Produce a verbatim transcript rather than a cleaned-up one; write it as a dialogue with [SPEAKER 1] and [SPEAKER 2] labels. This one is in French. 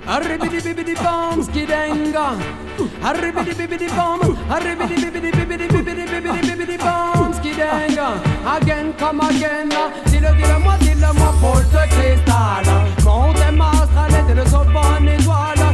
[SPEAKER 1] Arribidi bibidi bom skidenga. Arribidi bibidi bom. Arribidi bibidi bibidi bibidi bibidi bibidi bom skidenga. Again, come again. Dis-le, dis-le-moi, dis-le-moi pour ce cristal. Monte ma stralette et le saut bonne étoile.